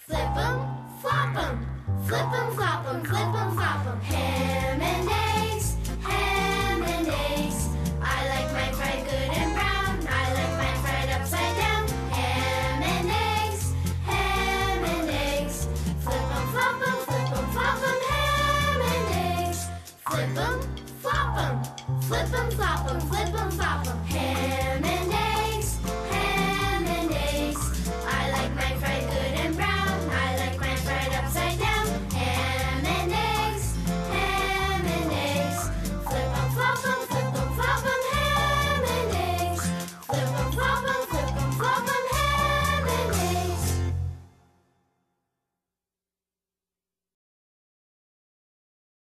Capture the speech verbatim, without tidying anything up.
Flip 'em, flop 'em, flip 'em, flop 'em, flip 'em, flop 'em. Ham and eggs.